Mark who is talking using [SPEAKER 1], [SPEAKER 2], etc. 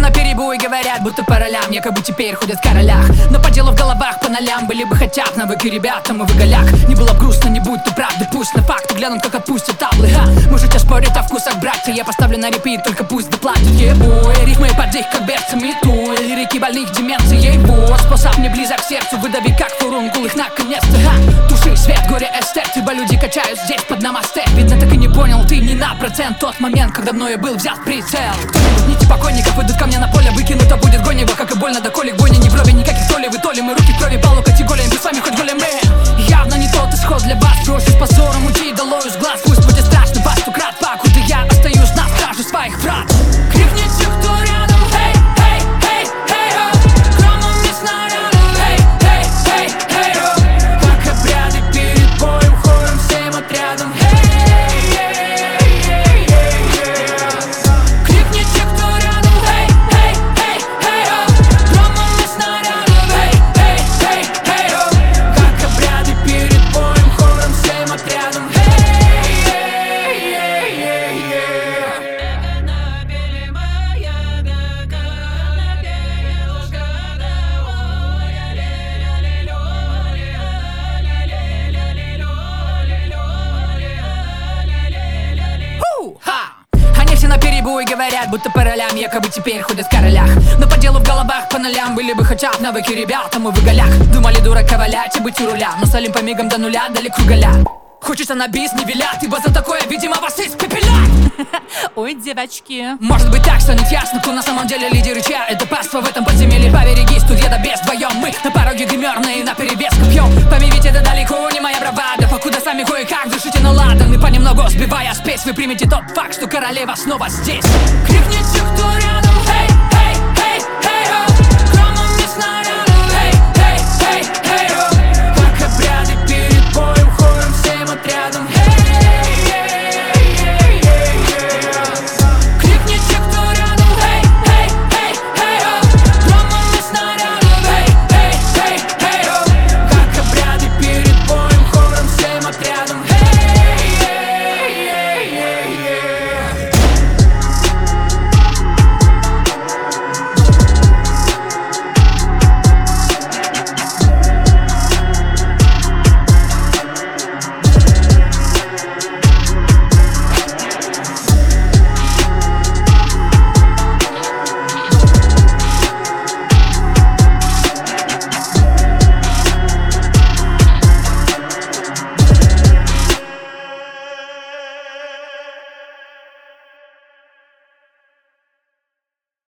[SPEAKER 1] наперебой говорят, будто по ролям, якобы теперь ходят в королях. Но по делу в головах по нолям были бы хотя бы навыки ребята, мы в голях. Не было б грустно, не будь ты правды, пусть на факты глянут, как отпустят таблы. Можете спорить о вкусах, братья, я поставлю на репит, только пусть доплатят. Ебой, рифмы под их, как берцами туй, лирики больных деменцией, его способ не близок к сердцу, выдави как фурункул их наконец-то. Туши свет, горе эстет, ибо люди качают здесь под намасте. Видно, так и не понял ты ни на процент тот момент, когда мною был взят в прицел. Кто-нибудь нити покойников идут ко мне на поле, выкинуто будет гонево, как и больно до колик. Бойня, ни брови, никаких то ли вы, то ли мы, руки в крови, по локоть и голем, без вами хоть голем мы. Явно не тот исход для вас, проще с позором уйти долою с глаз. Пусть будет страшно, вас сто крат, покуда я остаюсь на страже своих врат. Крикните, кто рядом, эй, эй, эй, эй, о, громом не снарядом, эй, эй, эй, эй, о, как обряды перед боем, хором всем отрядом, эй, эй, эй, эй, эй. Крикните, кто рядом, эй, эй, эй, эй, о, громом не снарядом, эй, эй, эй, эй, о, как обряды перед боем, хором всем отрядом, эй, эй, эй, эй, эй. Они все наперебой говорят, будто по ролям, якобы теперь ходят в королях. Но по делу в головах по нолям были бы хотя бы навыки ребята, мы в голях. Думали дурака валять и быть у руля, но стали по мигам до нуля, дали кругаля. Хочется на бис, не велят, ибо за такое, видимо, вас испепелят.
[SPEAKER 2] Ой, девочки.
[SPEAKER 1] Может быть так станет ясно, кто на самом деле лидер и чья это паства в этом подземелье. Поберегись, тут еда без, вдвоем мы на пороге гримерные наперевес копьем. Пойми, ведь это далеко не моя бравада, покуда сами кое-как дышите на ладан. И понемногу сбивая спесь, вы примете тот факт, что королева снова здесь. Крикните, кто рядом.